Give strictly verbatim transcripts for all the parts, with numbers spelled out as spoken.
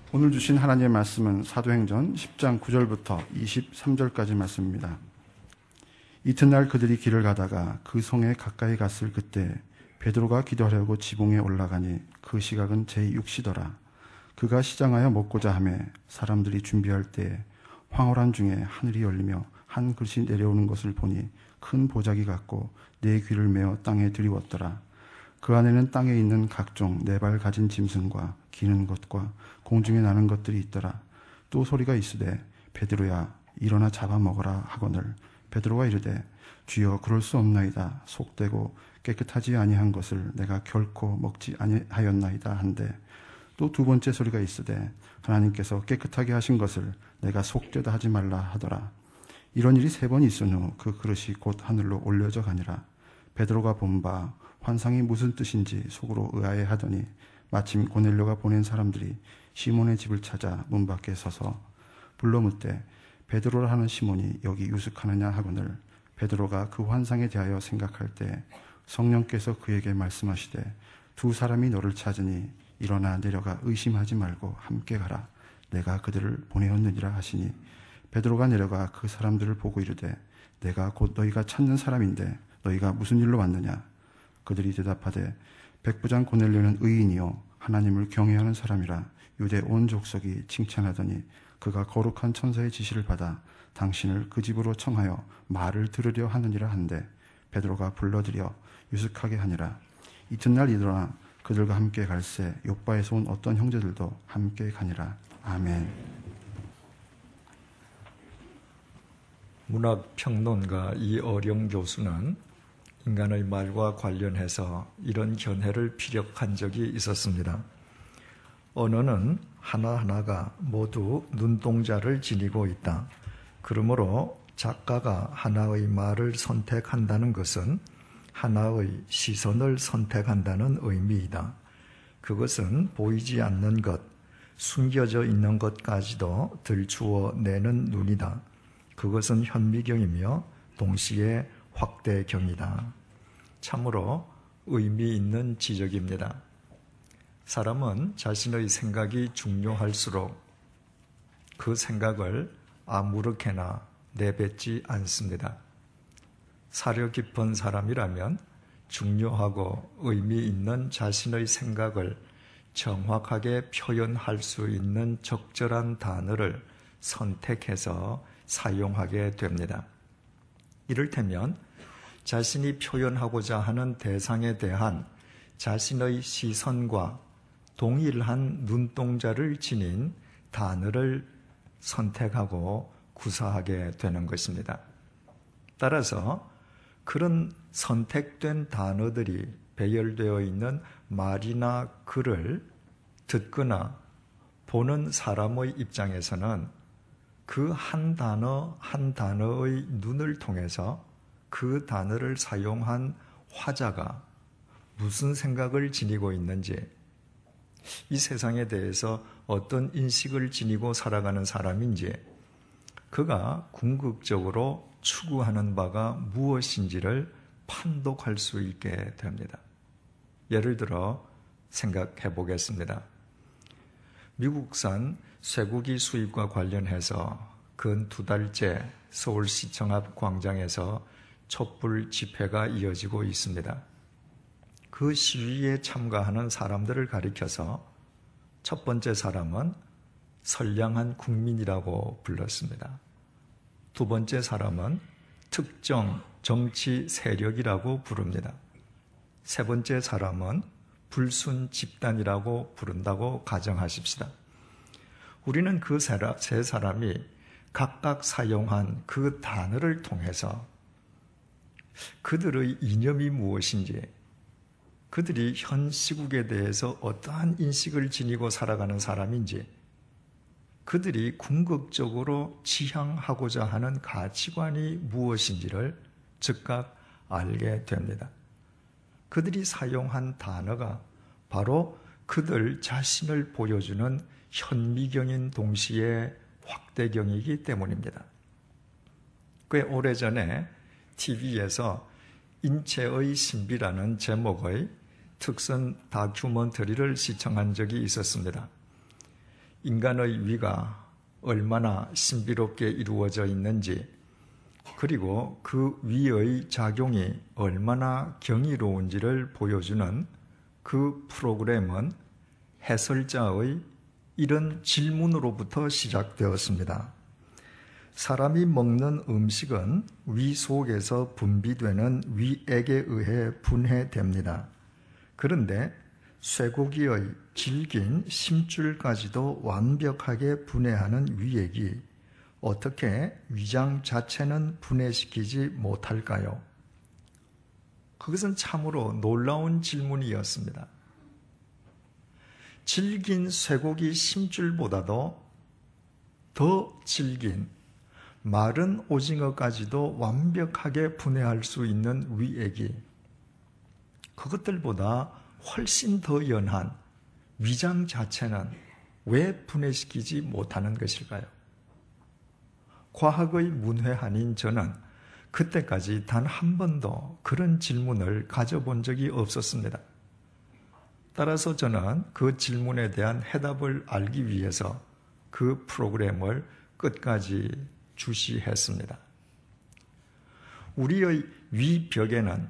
오늘 주신 하나님의 말씀은 사도행전 십 장 구 절부터 이십삼 절까지 말씀입니다. 이튿날 그들이 길을 가다가 그 성에 가까이 갔을 그때 베드로가 기도하려고 지붕에 올라가니 그 시각은 제육 시더라. 그가 시장하여 먹고자 하매 사람들이 준비할 때 황홀한 중에 하늘이 열리며 한 글씨 내려오는 것을 보니 큰 보자기 같고 네 귀를 메어 땅에 들이웠더라. 그 안에는 땅에 있는 각종 네 발 가진 짐승과 기는 것과 공중에 나는 것들이 있더라. 또 소리가 있으되 베드로야 일어나 잡아먹어라 하거늘 베드로가 이르되 주여 그럴 수 없나이다. 속되고 깨끗하지 아니한 것을 내가 결코 먹지 아니하였나이다 한데 또 두 번째 소리가 있으되 하나님께서 깨끗하게 하신 것을 내가 속되다 하지 말라 하더라. 이런 일이 세 번 있은 후 그 그릇이 곧 하늘로 올려져 가니라. 베드로가 본 바 환상이 무슨 뜻인지 속으로 의아해하더니 마침 고넬료가 보낸 사람들이 시몬의 집을 찾아 문 밖에 서서 불러 묻되 베드로라 하는 시몬이 여기 유숙하느냐 하거늘 베드로가 그 환상에 대하여 생각할 때 성령께서 그에게 말씀하시되 두 사람이 너를 찾으니 일어나 내려가 의심하지 말고 함께 가라. 내가 그들을 보내었느니라 하시니 베드로가 내려가 그 사람들을 보고 이르되 내가 곧 너희가 찾는 사람인데 너희가 무슨 일로 왔느냐. 그들이 대답하되 백부장 고넬료는 의인이요 하나님을 경외하는 사람이라 유대 온 족속이 칭찬하더니 그가 거룩한 천사의 지시를 받아 당신을 그 집으로 청하여 말을 들으려 하느니라 한데 베드로가 불러들여 유숙하게 하니라. 이튿날 일어나 그들과 함께 갈새 욥바에서 온 어떤 형제들도 함께 가니라. 아멘. 문학평론가 이어령 교수는 인간의 말과 관련해서 이런 견해를 피력한 적이 있었습니다. 언어는 하나하나가 모두 눈동자를 지니고 있다. 그러므로 작가가 하나의 말을 선택한다는 것은 하나의 시선을 선택한다는 의미이다. 그것은 보이지 않는 것, 숨겨져 있는 것까지도 들추어내는 눈이다. 그것은 현미경이며 동시에 확대경이다. 참으로 의미 있는 지적입니다. 사람은 자신의 생각이 중요할수록 그 생각을 아무렇게나 내뱉지 않습니다. 사려 깊은 사람이라면 중요하고 의미 있는 자신의 생각을 정확하게 표현할 수 있는 적절한 단어를 선택해서 사용하게 됩니다. 이를테면 자신이 표현하고자 하는 대상에 대한 자신의 시선과 동일한 눈동자를 지닌 단어를 선택하고 구사하게 되는 것입니다. 따라서 그런 선택된 단어들이 배열되어 있는 말이나 글을 듣거나 보는 사람의 입장에서는 그 한 단어 한 단어의 눈을 통해서 그 단어를 사용한 화자가 무슨 생각을 지니고 있는지, 이 세상에 대해서 어떤 인식을 지니고 살아가는 사람인지, 그가 궁극적으로 추구하는 바가 무엇인지를 판독할 수 있게 됩니다. 예를 들어 생각해 보겠습니다. 미국산 쇠고기 수입과 관련해서 근 두 달째 서울시청 앞 광장에서 촛불 집회가 이어지고 있습니다. 그 시위에 참가하는 사람들을 가리켜서 첫 번째 사람은 선량한 국민이라고 불렀습니다. 두 번째 사람은 특정 정치 세력이라고 부릅니다. 세 번째 사람은 불순 집단이라고 부른다고 가정하십시다. 우리는 그 세 사람이 각각 사용한 그 단어를 통해서 그들의 이념이 무엇인지, 그들이 현 시국에 대해서 어떠한 인식을 지니고 살아가는 사람인지, 그들이 궁극적으로 지향하고자 하는 가치관이 무엇인지를 즉각 알게 됩니다. 그들이 사용한 단어가 바로 그들 자신을 보여주는 현미경인 동시에 확대경이기 때문입니다. 꽤 오래전에 티비에서 인체의 신비라는 제목의 특선 다큐멘터리를 시청한 적이 있었습니다. 인간의 위가 얼마나 신비롭게 이루어져 있는지, 그리고 그 위의 작용이 얼마나 경이로운지를 보여주는 그 프로그램은 해설자의 이런 질문으로부터 시작되었습니다. 사람이 먹는 음식은 위 속에서 분비되는 위액에 의해 분해됩니다. 그런데 쇠고기의 질긴 심줄까지도 완벽하게 분해하는 위액이 어떻게 위장 자체는 분해시키지 못할까요? 그것은 참으로 놀라운 질문이었습니다. 질긴 쇠고기 심줄보다도 더 질긴 마른 오징어까지도 완벽하게 분해할 수 있는 위액이 그것들보다 훨씬 더 연한 위장 자체는 왜 분해시키지 못하는 것일까요? 과학의 문외한인 저는 그때까지 단 한 번도 그런 질문을 가져본 적이 없었습니다. 따라서 저는 그 질문에 대한 해답을 알기 위해서 그 프로그램을 끝까지 주시했습니다. 우리의 위벽에는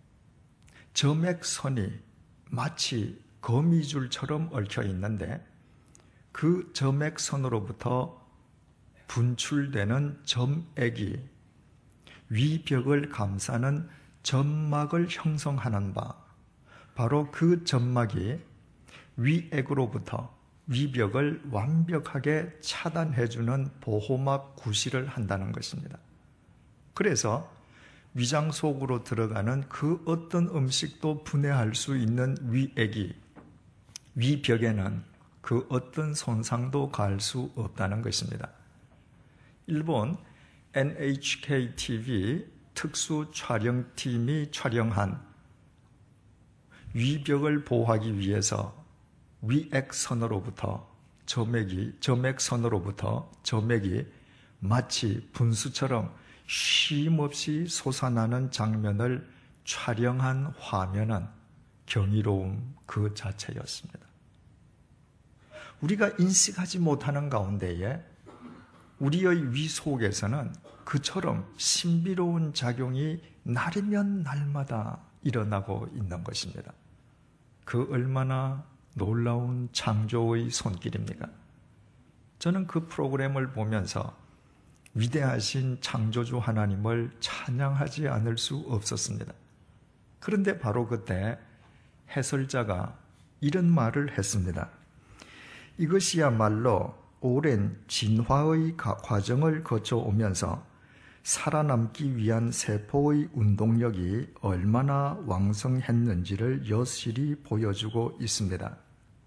점액선이 마치 거미줄처럼 얽혀 있는데 그 점액선으로부터 분출되는 점액이 위벽을 감싸는 점막을 형성하는 바, 바로 그 점막이 위액으로부터 위벽을 완벽하게 차단해주는 보호막 구실을 한다는 것입니다. 그래서 위장 속으로 들어가는 그 어떤 음식도 분해할 수 있는 위액이 위벽에는 그 어떤 손상도 가할 수 없다는 것입니다. 일본 엔에이치케이-티비 특수 촬영팀이 촬영한 위벽을 보호하기 위해서 위액선으로부터 점액이, 점액선으로부터 점액이 마치 분수처럼 쉼없이 솟아나는 장면을 촬영한 화면은 경이로움 그 자체였습니다. 우리가 인식하지 못하는 가운데에 우리의 위 속에서는 그처럼 신비로운 작용이 날이면 날마다 일어나고 있는 것입니다. 그 얼마나 놀라운 창조의 손길입니까? 저는 그 프로그램을 보면서 위대하신 창조주 하나님을 찬양하지 않을 수 없었습니다. 그런데 바로 그때 해설자가 이런 말을 했습니다. 이것이야말로 오랜 진화의 과정을 거쳐오면서 살아남기 위한 세포의 운동력이 얼마나 왕성했는지를 여실히 보여주고 있습니다.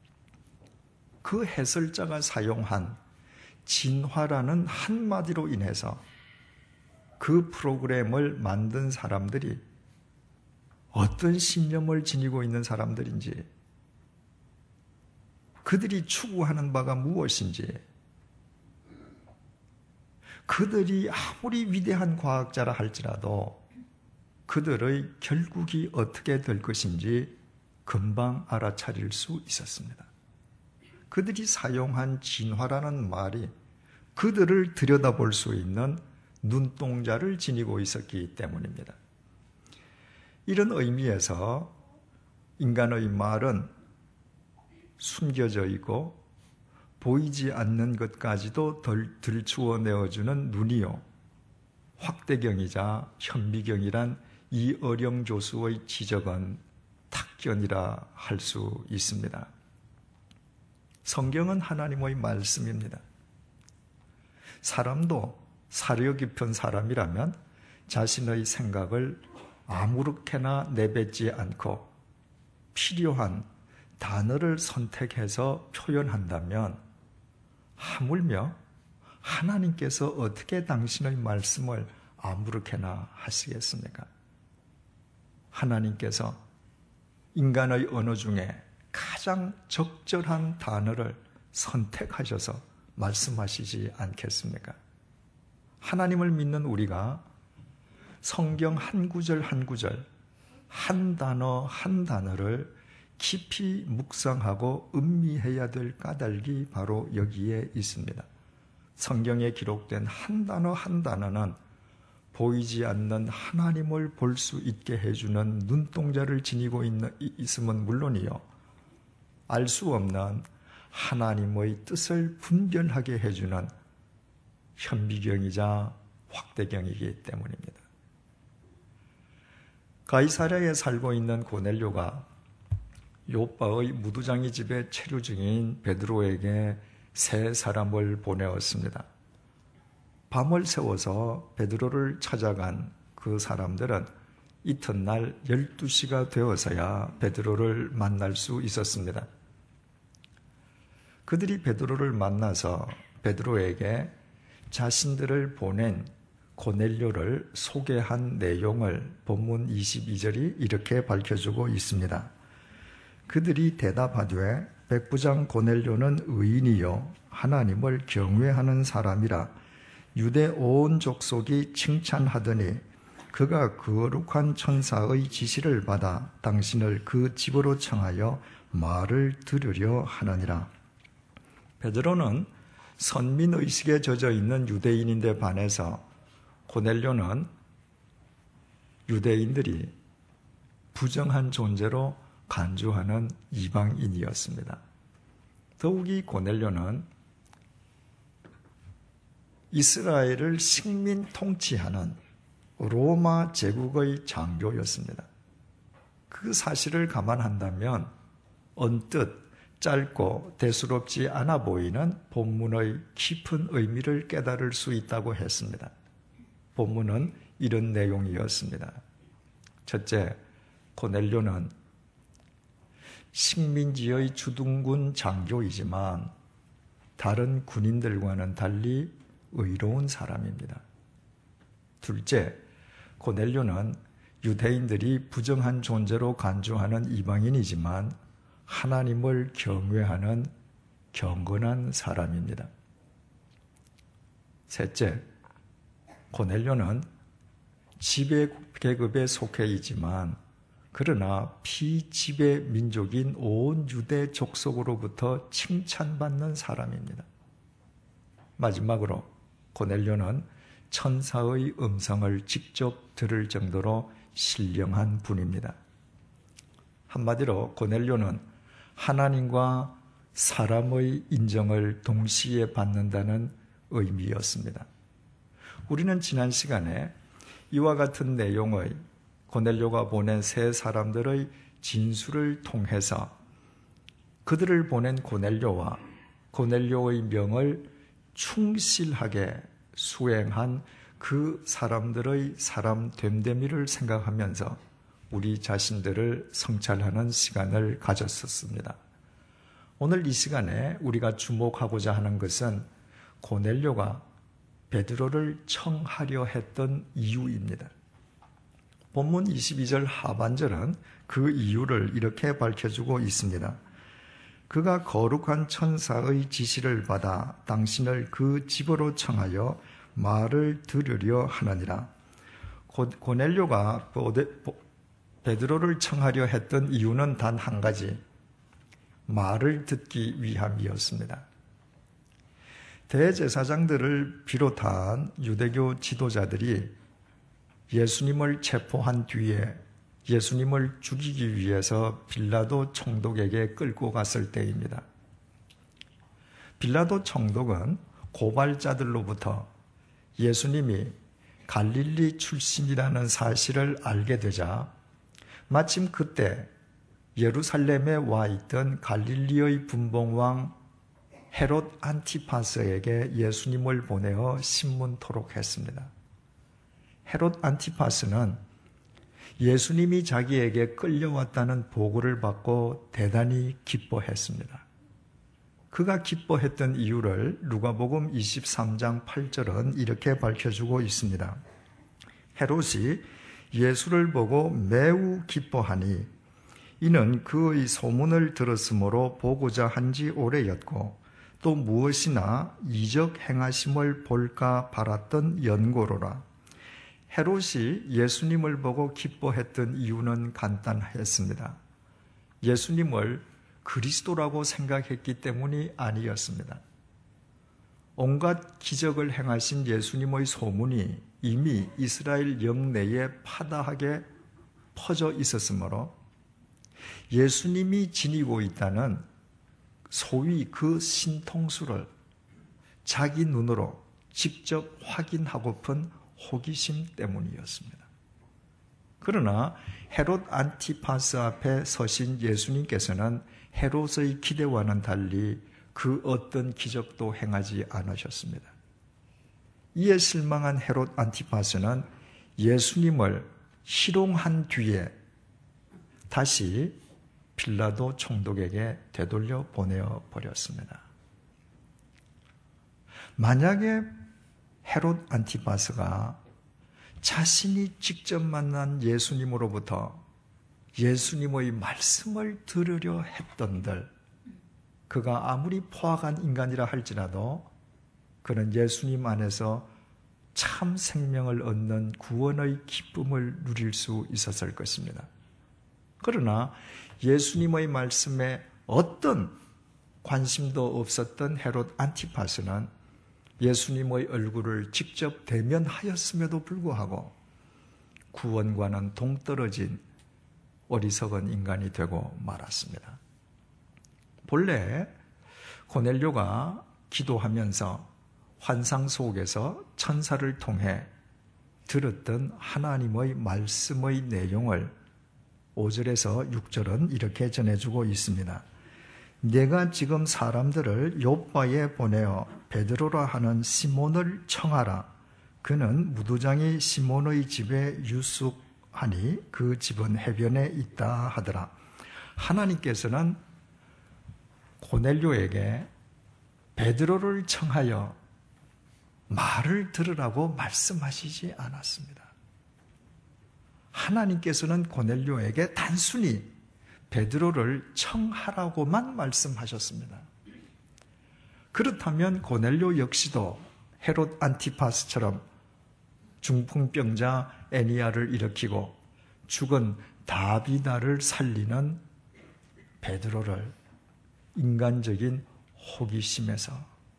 그 해설자가 사용한 진화라는 한마디로 인해서 그 프로그램을 만든 사람들이 어떤 신념을 지니고 있는 사람들인지, 그들이 추구하는 바가 무엇인지, 그들이 아무리 위대한 과학자라 할지라도 그들의 결국이 어떻게 될 것인지 금방 알아차릴 수 있었습니다. 그들이 사용한 진화라는 말이 그들을 들여다볼 수 있는 눈동자를 지니고 있었기 때문입니다. 이런 의미에서 인간의 말은 숨겨져 있고 보이지 않는 것까지도 덜 들추어 내어주는 눈이요, 확대경이자 현미경이란 이어령 교수의 지적은 탁견이라 할 수 있습니다. 성경은 하나님의 말씀입니다. 사람도 사려 깊은 사람이라면 자신의 생각을 아무렇게나 내뱉지 않고 필요한 단어를 선택해서 표현한다면 하물며 하나님께서 어떻게 당신의 말씀을 아무렇게나 하시겠습니까? 하나님께서 인간의 언어 중에 가장 적절한 단어를 선택하셔서 말씀하시지 않겠습니까? 하나님을 믿는 우리가 성경 한 구절 한 구절, 한 단어 한 단어를 깊이 묵상하고 음미해야 될 까닭이 바로 여기에 있습니다. 성경에 기록된 한 단어 한 단어는 보이지 않는 하나님을 볼 수 있게 해주는 눈동자를 지니고 있는, 있으면 물론이요, 알 수 없는 하나님의 뜻을 분별하게 해주는 현미경이자 확대경이기 때문입니다. 가이사랴에 살고 있는 고넬료가 요빠의 무두장이 집에 체류 중인 베드로에게 세 사람을 보내었습니다. 밤을 새워서 베드로를 찾아간 그 사람들은 이튿날 열두 시가 되어서야 베드로를 만날 수 있었습니다. 그들이 베드로를 만나서 베드로에게 자신들을 보낸 고넬료를 소개한 내용을 본문 이십이 절이 이렇게 밝혀주고 있습니다. 그들이 대답하되 백부장 고넬료는 의인이요 하나님을 경외하는 사람이라 유대 온 족속이 칭찬하더니 그가 거룩한 천사의 지시를 받아 당신을 그 집으로 청하여 말을 들으려 하느니라. 베드로는 선민의식에 젖어 있는 유대인인데 반해서 고넬료는 유대인들이 부정한 존재로 간주하는 이방인이었습니다. 더욱이 고넬료는 이스라엘을 식민 통치하는 로마 제국의 장교였습니다. 그 사실을 감안한다면 언뜻 짧고 대수롭지 않아 보이는 본문의 깊은 의미를 깨달을 수 있다고 했습니다. 본문은 이런 내용이었습니다. 첫째, 고넬료는 식민지의 주둔군 장교이지만 다른 군인들과는 달리 의로운 사람입니다. 둘째, 고넬료는 유대인들이 부정한 존재로 간주하는 이방인이지만 하나님을 경외하는 경건한 사람입니다. 셋째, 고넬료는 지배 계급에 속해 있지만 그러나 피지배 민족인 온 유대 족속으로부터 칭찬받는 사람입니다. 마지막으로 고넬료는 천사의 음성을 직접 들을 정도로 신령한 분입니다. 한마디로 고넬료는 하나님과 사람의 인정을 동시에 받는다는 의미였습니다. 우리는 지난 시간에 이와 같은 내용의 고넬료가 보낸 세 사람들의 진술을 통해서 그들을 보낸 고넬료와 고넬료의 명을 충실하게 수행한 그 사람들의 사람 됨됨이를 생각하면서 우리 자신들을 성찰하는 시간을 가졌었습니다. 오늘 이 시간에 우리가 주목하고자 하는 것은 고넬료가 베드로를 청하려 했던 이유입니다. 본문 이십이 절 하반절은 그 이유를 이렇게 밝혀주고 있습니다. 그가 거룩한 천사의 지시를 받아 당신을 그 집으로 청하여 말을 들으려 하느니라. 고넬료가 베드로를 청하려 했던 이유는 단 한 가지, 말을 듣기 위함이었습니다. 대제사장들을 비롯한 유대교 지도자들이 예수님을 체포한 뒤에 예수님을 죽이기 위해서 빌라도 총독에게 끌고 갔을 때입니다. 빌라도 총독은 고발자들로부터 예수님이 갈릴리 출신이라는 사실을 알게 되자 마침 그때 예루살렘에 와 있던 갈릴리의 분봉왕 헤롯 안티파스에게 예수님을 보내어 신문토록 했습니다. 헤롯 안티파스는 예수님이 자기에게 끌려왔다는 보고를 받고 대단히 기뻐했습니다. 그가 기뻐했던 이유를 누가복음 이십삼 장 팔 절은 이렇게 밝혀주고 있습니다. 헤롯이 예수를 보고 매우 기뻐하니 이는 그의 소문을 들었으므로 보고자 한 지 오래였고 또 무엇이나 이적 행하심을 볼까 바랐던 연고로라. 헤롯이 예수님을 보고 기뻐했던 이유는 간단했습니다. 예수님을 그리스도라고 생각했기 때문이 아니었습니다. 온갖 기적을 행하신 예수님의 소문이 이미 이스라엘 영내에 파다하게 퍼져 있었으므로 예수님이 지니고 있다는 소위 그 신통수를 자기 눈으로 직접 확인하고픈 호기심 때문이었습니다. 그러나 헤롯 안티파스 앞에 서신 예수님께서는 헤롯의 기대와는 달리 그 어떤 기적도 행하지 않으셨습니다. 이에 실망한 헤롯 안티파스는 예수님을 희롱한 뒤에 다시 빌라도 총독에게 되돌려 보내어 버렸습니다. 만약에 헤롯 안티파스가 자신이 직접 만난 예수님으로부터 예수님의 말씀을 들으려 했던들, 그가 아무리 포악한 인간이라 할지라도 그는 예수님 안에서 참 생명을 얻는 구원의 기쁨을 누릴 수 있었을 것입니다. 그러나 예수님의 말씀에 어떤 관심도 없었던 헤롯 안티파스는 예수님의 얼굴을 직접 대면하였음에도 불구하고 구원과는 동떨어진 어리석은 인간이 되고 말았습니다. 본래 고넬료가 기도하면서 환상 속에서 천사를 통해 들었던 하나님의 말씀의 내용을 오 절에서 육 절은 이렇게 전해주고 있습니다. 내가 지금 사람들을 요빠에 보내어 베드로라 하는 시몬을 청하라. 그는 무도장이 시몬의 집에 유숙하니 그 집은 해변에 있다 하더라. 하나님께서는 고넬료에게 베드로를 청하여 말을 들으라고 말씀하시지 않았습니다. 하나님께서는 고넬료에게 단순히 베드로를 청하라고만 말씀하셨습니다. 그렇다면 고넬료 역시도 헤롯 안티파스처럼 중풍병자 애니야를 일으키고 죽은 다비다를 살리는 베드로를 인간적인 호기심에서,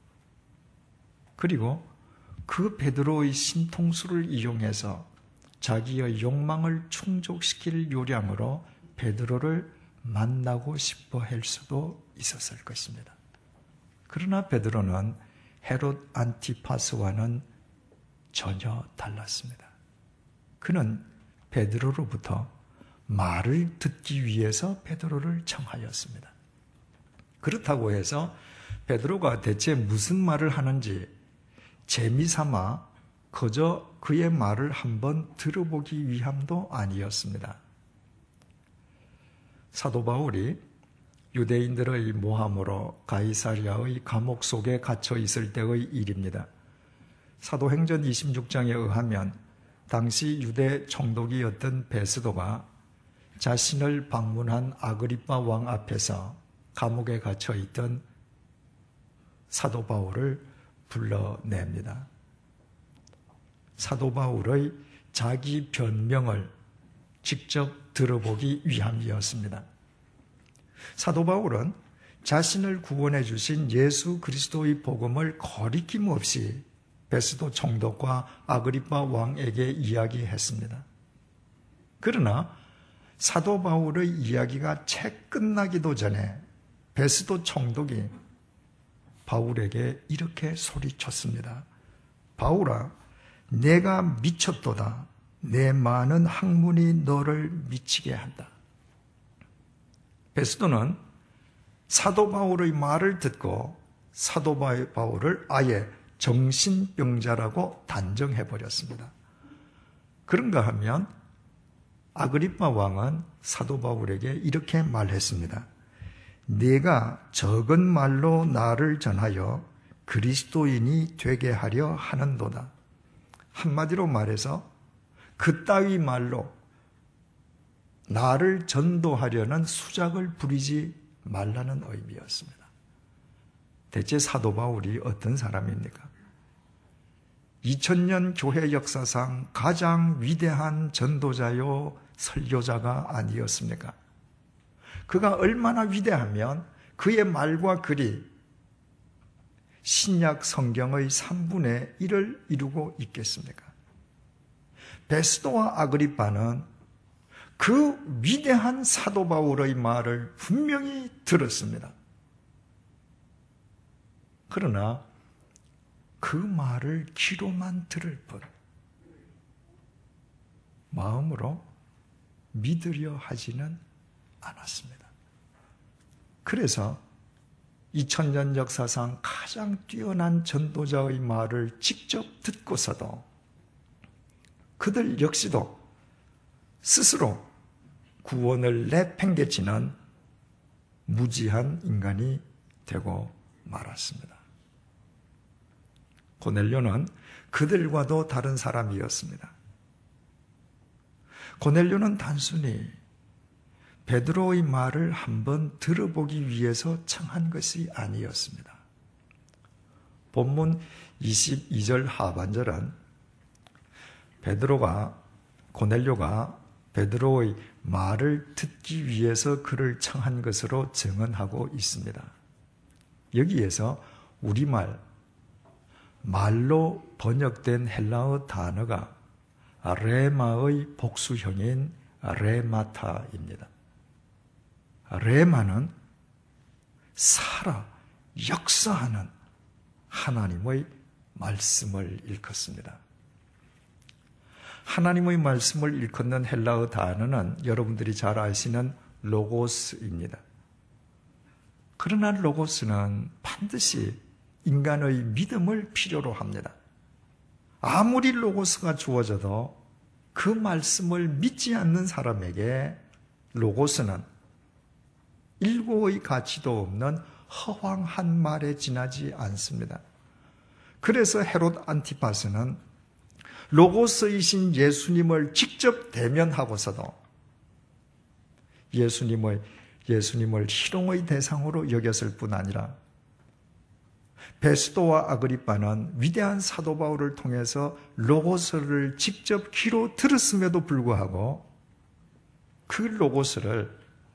그리고 그 베드로의 신통수를 이용해서 자기의 욕망을 충족시킬 요량으로 베드로를 만나고 싶어 할 수도 있었을 것입니다. 그러나 베드로는 헤롯 안티파스와는 전혀 달랐습니다. 그는 베드로로부터 말을 듣기 위해서 베드로를 청하였습니다. 그렇다고 해서 베드로가 대체 무슨 말을 하는지 재미삼아 그저 그의 말을 한번 들어보기 위함도 아니었습니다. 사도 바울이 유대인들의 모함으로 가이사랴의 감옥 속에 갇혀 있을 때의 일입니다. 사도행전 이십육 장에 의하면 당시 유대 총독이었던 베스도가 자신을 방문한 아그리빠 왕 앞에서 감옥에 갇혀 있던 사도 바울을 불러냅니다. 사도 바울의 자기 변명을 직접 들어보기 위함이었습니다. 사도 바울은 자신을 구원해 주신 예수 그리스도의 복음을 거리낌 없이 베스도 총독과 아그리빠 왕에게 이야기했습니다. 그러나 사도 바울의 이야기가 채 끝나기도 전에 베스도 총독이 바울에게 이렇게 소리쳤습니다. 바울아, 내가 미쳤도다. 내 많은 학문이 너를 미치게 한다. 베스도는 사도 바울의 말을 듣고 사도 바울을 아예 정신병자라고 단정해버렸습니다. 그런가 하면 아그리빠 왕은 사도 바울에게 이렇게 말했습니다. 네가 적은 말로 나를 전하여 그리스도인이 되게 하려 하는도다. 한마디로 말해서 그따위 말로 나를 전도하려는 수작을 부리지 말라는 의미였습니다. 대체 사도 바울이 어떤 사람입니까? 이천 년 교회 역사상 가장 위대한 전도자요 설교자가 아니었습니까? 그가 얼마나 위대하면 그의 말과 글이 신약 성경의 삼분의 일을 이루고 있겠습니까? 베스도와 아그리빠는 그 위대한 사도 바울의 말을 분명히 들었습니다. 그러나 그 말을 귀로만 들을 뿐 마음으로 믿으려 하지는 않았습니다. 그래서 이천 년 역사상 가장 뛰어난 전도자의 말을 직접 듣고서도 그들 역시도 스스로 구원을 내팽개치는 무지한 인간이 되고 말았습니다. 고넬료는 그들과도 다른 사람이었습니다. 고넬료는 단순히 베드로의 말을 한번 들어보기 위해서 청한 것이 아니었습니다. 본문 이십이 절 하반절은 베드로가 고넬료가 베드로의 말을 듣기 위해서 그를 청한 것으로 증언하고 있습니다. 여기에서 우리말 말로 번역된 헬라어 단어가 레마의 복수형인 레마타입니다. 레마는 살아, 역사하는 하나님의 말씀을 일컫습니다. 하나님의 말씀을 일컫는 헬라어 단어는 여러분들이 잘 아시는 로고스입니다. 그러나 로고스는 반드시 인간의 믿음을 필요로 합니다. 아무리 로고스가 주어져도 그 말씀을 믿지 않는 사람에게 로고스는 일고의 가치도 없는 허황한 말에 지나지 않습니다. 그래서 헤롯 안티파스는 로고스이신 예수님을 직접 대면하고서도 예수님의, 예수님을 희롱의 대상으로 여겼을 뿐 아니라 베스도와 아그리빠는 위대한 사도 바울을 통해서 로고스를 직접 귀로 들었음에도 불구하고 그 로고스를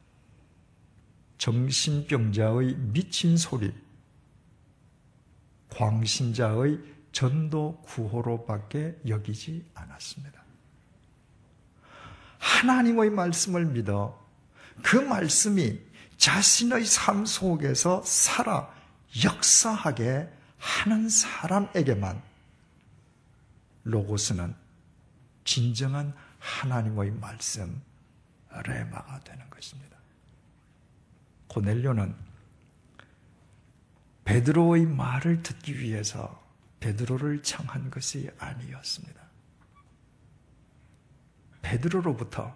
정신병자의 미친 소리, 광신자의 전도 구호로밖에 여기지 않았습니다. 하나님의 말씀을 믿어 그 말씀이 자신의 삶 속에서 살아 역사하게 하는 사람에게만 로고스는 진정한 하나님의 말씀 레마가 되는 것입니다. 고넬료는 베드로의 말을 듣기 위해서 베드로를 청한 것이 아니었습니다. 베드로로부터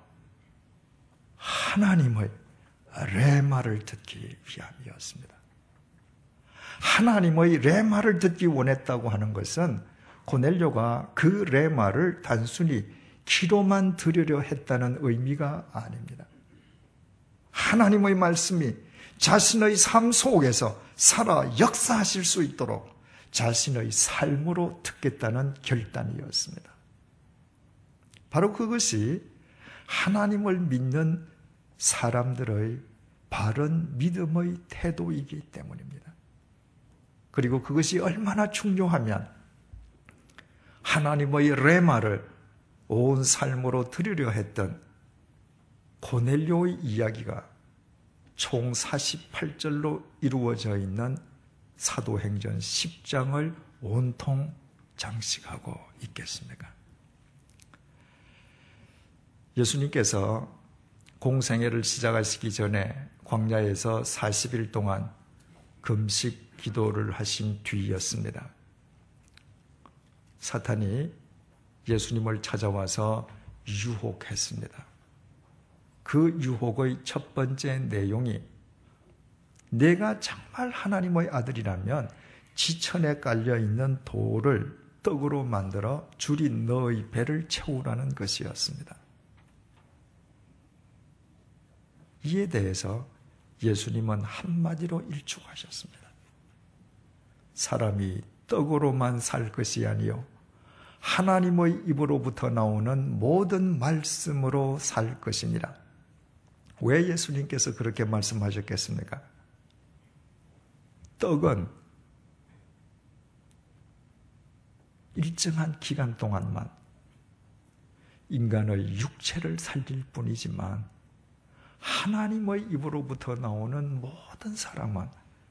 하나님의 레마를 듣기 위함이었습니다. 하나님의 레마를 듣기 원했다고 하는 것은 고넬료가 그 레마를 단순히 귀로만 들으려 했다는 의미가 아닙니다. 하나님의 말씀이 자신의 삶 속에서 살아 역사하실 수 있도록 자신의 삶으로 듣겠다는 결단이었습니다. 바로 그것이 하나님을 믿는 사람들의 바른 믿음의 태도이기 때문입니다. 그리고 그것이 얼마나 중요하면 하나님의 레마를 온 삶으로 들으려 했던 고넬료의 이야기가 총 사십팔 절로 이루어져 있는 사도행전 십 장을 온통 장식하고 있겠습니까? 예수님께서 공생애를 시작하시기 전에 광야에서 사십 일 동안 금식 기도를 하신 뒤였습니다. 사탄이 예수님을 찾아와서 유혹했습니다. 그 유혹의 첫 번째 내용이 내가 정말 하나님의 아들이라면 지천에 깔려있는 돌을 떡으로 만들어 줄이 너의 배를 채우라는 것이었습니다. 이에 대해서 예수님은 한마디로 일축하셨습니다. 사람이 떡으로만 살 것이 아니요 하나님의 입으로부터 나오는 모든 말씀으로 살 것이니라. 왜 예수님께서 그렇게 말씀하셨겠습니까? 떡은 일정한 기간 동안만 인간의 육체를 살릴 뿐이지만 하나님의 입으로부터 나오는 모든 사람은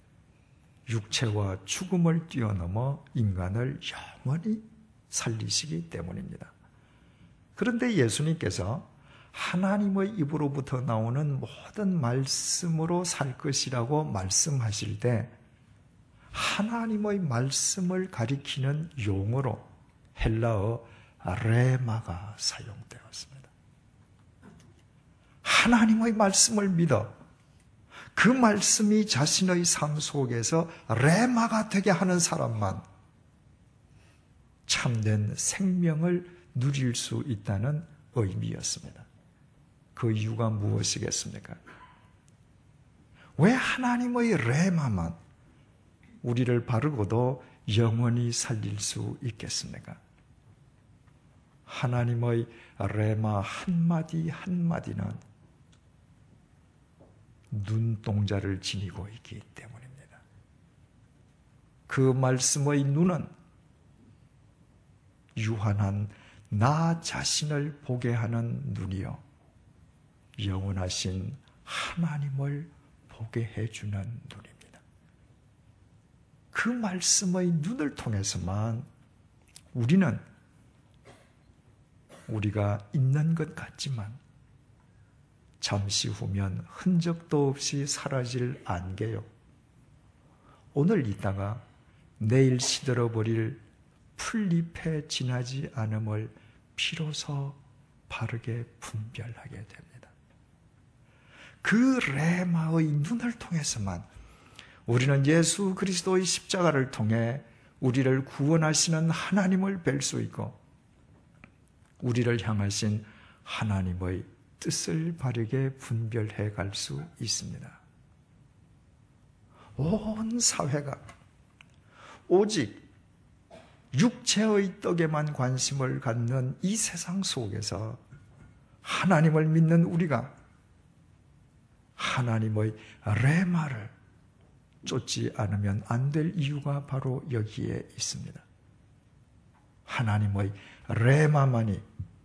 육체와 죽음을 뛰어넘어 인간을 영원히 살리시기 때문입니다. 그런데 예수님께서 하나님의 입으로부터 나오는 모든 말씀으로 살 것이라고 말씀하실 때 하나님의 말씀을 가리키는 용어로 헬라어 레마가 사용되었습니다. 하나님의 말씀을 믿어 그 말씀이 자신의 삶 속에서 레마가 되게 하는 사람만 참된 생명을 누릴 수 있다는 의미였습니다. 그 이유가 무엇이겠습니까? 왜 하나님의 레마만 우리를 바르고도 영원히 살릴 수 있겠습니까? 하나님의 레마 한마디 한마디는 눈동자를 지니고 있기 때문입니다. 그 말씀의 눈은 유한한 나 자신을 보게 하는 눈이요 영원하신 하나님을 보게 해주는 눈입니다. 그 말씀의 눈을 통해서만 우리는 우리가 있는 것 같지만 잠시 후면 흔적도 없이 사라질 안개요. 오늘 있다가 내일 시들어버릴 풀잎에 지나지 않음을 비로소 바르게 분별하게 됩니다. 그 레마의 눈을 통해서만 우리는 예수 그리스도의 십자가를 통해 우리를 구원하시는 하나님을 뵐 수 있고 우리를 향하신 하나님의 뜻을 바르게 분별해 갈 수 있습니다. 온 사회가 오직 육체의 떡에만 관심을 갖는 이 세상 속에서 하나님을 믿는 우리가 하나님의 레마를 쫓지 않으면 안 될 이유가 바로 여기에 있습니다. 하나님의 레마만이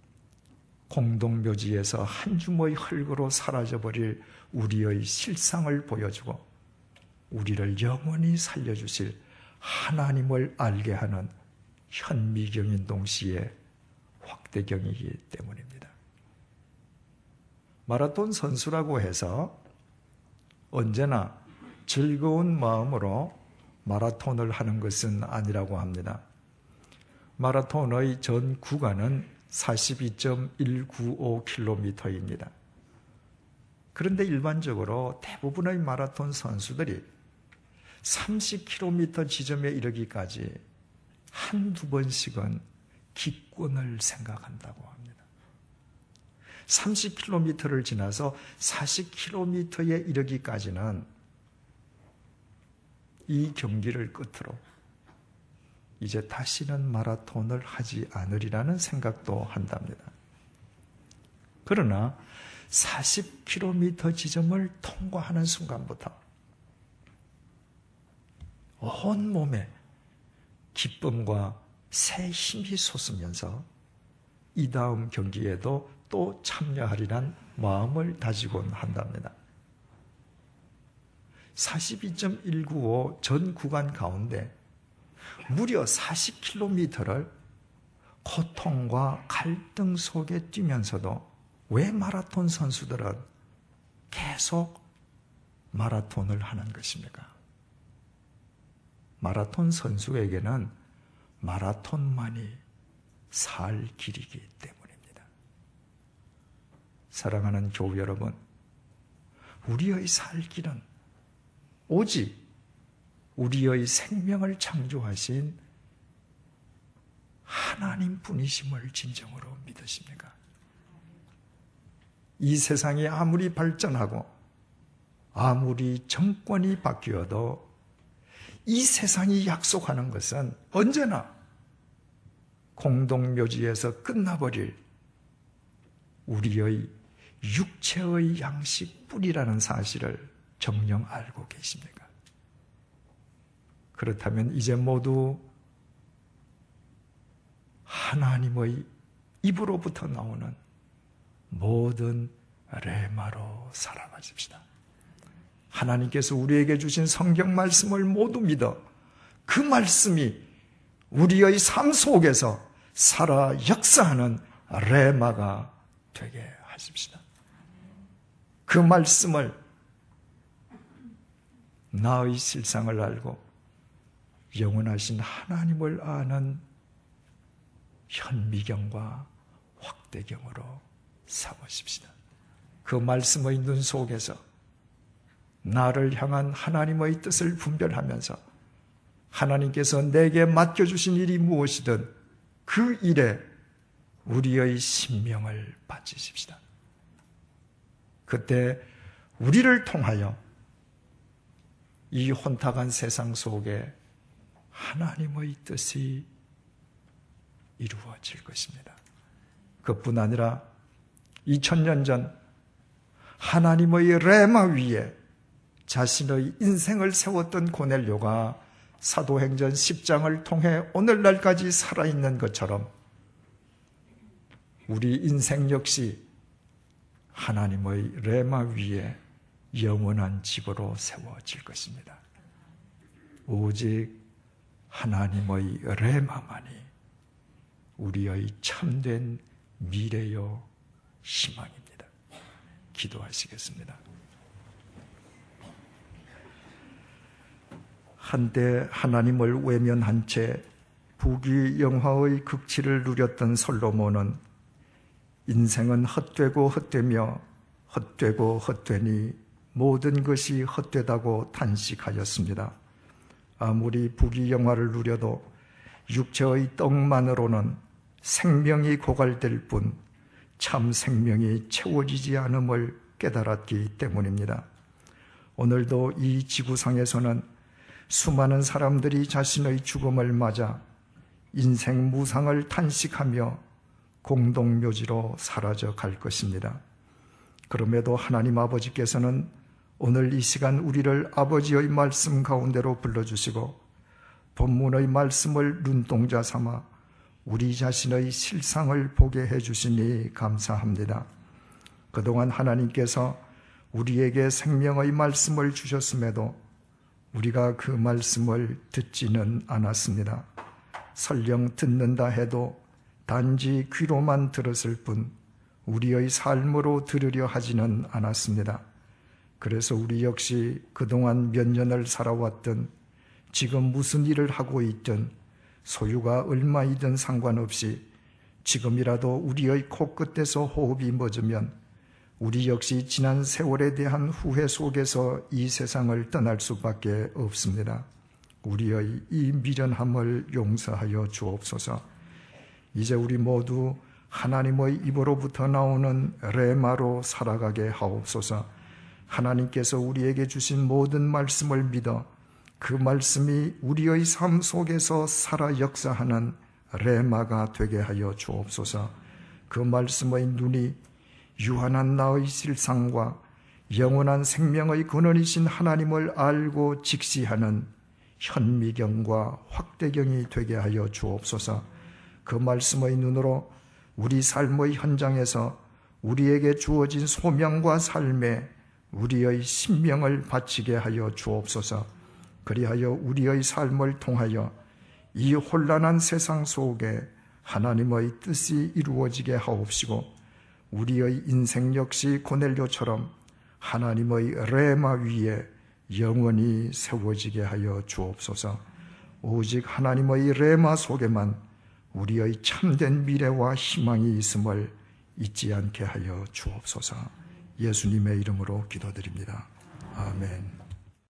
공동묘지에서 한 줌의 흙으로 사라져버릴 우리의 실상을 보여주고 우리를 영원히 살려주실 하나님을 알게 하는 현미경인 동시에 확대경이기 때문입니다. 마라톤 선수라고 해서 언제나 즐거운 마음으로 마라톤을 하는 것은 아니라고 합니다. 마라톤의 전 구간은 사십이 점 일구오 킬로미터입니다. 그런데 일반적으로 대부분의 마라톤 선수들이 삼십 킬로미터 지점에 이르기까지 한두 번씩은 기권을 생각한다고 합니다. 삼십 킬로미터를 지나서 사십 킬로미터에 이르기까지는 이 경기를 끝으로 이제 다시는 마라톤을 하지 않으리라는 생각도 한답니다. 그러나 사십 킬로미터 지점을 통과하는 순간부터 온몸에 기쁨과 새 힘이 솟으면서 이 다음 경기에도 또 참여하리란 마음을 다지곤 한답니다. 사십이 점 일구오 전 구간 가운데 무려 사십 킬로미터를 고통과 갈등 속에 뛰면서도 왜 마라톤 선수들은 계속 마라톤을 하는 것입니까? 마라톤 선수에게는 마라톤만이 살 길이기 때문입니다. 사랑하는 교우 여러분, 우리의 살 길은 오직 우리의 생명을 창조하신 하나님 분이심을 진정으로 믿으십니까? 이 세상이 아무리 발전하고 아무리 정권이 바뀌어도 이 세상이 약속하는 것은 언제나 공동묘지에서 끝나버릴 우리의 육체의 양식뿐이라는 사실을 정녕 알고 계십니까? 그렇다면 이제 모두 하나님의 입으로부터 나오는 모든 레마로 살아가십시다. 하나님께서 우리에게 주신 성경 말씀을 모두 믿어 그 말씀이 우리의 삶 속에서 살아 역사하는 레마가 되게 하십시다. 그 말씀을 나의 실상을 알고 영원하신 하나님을 아는 현미경과 확대경으로 삼으십시다. 그 말씀의 눈 속에서 나를 향한 하나님의 뜻을 분별하면서 하나님께서 내게 맡겨주신 일이 무엇이든 그 일에 우리의 신명을 바치십시다. 그때 우리를 통하여 이 혼탁한 세상 속에 하나님의 뜻이 이루어질 것입니다. 그뿐 아니라 이천 년 전 하나님의 레마 위에 자신의 인생을 세웠던 고넬료가 사도행전 십 장을 통해 오늘날까지 살아있는 것처럼 우리 인생 역시 하나님의 레마 위에 영원한 집으로 세워질 것입니다. 오직 하나님의 레마만이 우리의 참된 미래요 희망입니다. 기도하시겠습니다. 한때 하나님을 외면한 채 부귀영화의 극치를 누렸던 솔로몬은 인생은 헛되고 헛되며 헛되고 헛되니 모든 것이 헛되다고 탄식하였습니다. 아무리 부귀영화를 누려도 육체의 떡만으로는 생명이 고갈될 뿐 참 생명이 채워지지 않음을 깨달았기 때문입니다. 오늘도 이 지구상에서는 수많은 사람들이 자신의 죽음을 맞아 인생 무상을 탄식하며 공동묘지로 사라져 갈 것입니다. 그럼에도 하나님 아버지께서는 오늘 이 시간 우리를 아버지의 말씀 가운데로 불러주시고 본문의 말씀을 눈동자 삼아 우리 자신의 실상을 보게 해주시니 감사합니다. 그동안 하나님께서 우리에게 생명의 말씀을 주셨음에도 우리가 그 말씀을 듣지는 않았습니다. 설령 듣는다 해도 단지 귀로만 들었을 뿐 우리의 삶으로 들으려 하지는 않았습니다. 그래서 우리 역시 그동안 몇 년을 살아왔든 지금 무슨 일을 하고 있든 소유가 얼마이든 상관없이 지금이라도 우리의 코끝에서 호흡이 멎으면 우리 역시 지난 세월에 대한 후회 속에서 이 세상을 떠날 수밖에 없습니다. 우리의 이 미련함을 용서하여 주옵소서. 이제 우리 모두 하나님의 입으로부터 나오는 레마로 살아가게 하옵소서. 하나님께서 우리에게 주신 모든 말씀을 믿어 그 말씀이 우리의 삶 속에서 살아 역사하는 레마가 되게 하여 주옵소서. 그 말씀의 눈이 유한한 나의 실상과 영원한 생명의 근원이신 하나님을 알고 직시하는 현미경과 확대경이 되게 하여 주옵소서. 그 말씀의 눈으로 우리 삶의 현장에서 우리에게 주어진 소명과 삶에 우리의 신명을 바치게 하여 주옵소서. 그리하여 우리의 삶을 통하여 이 혼란한 세상 속에 하나님의 뜻이 이루어지게 하옵시고 우리의 인생 역시 고넬료처럼 하나님의 레마 위에 영원히 세워지게 하여 주옵소서. 오직 하나님의 레마 속에만 우리의 참된 미래와 희망이 있음을 잊지 않게 하여 주옵소서. 예수님의 이름으로 기도드립니다. 아멘.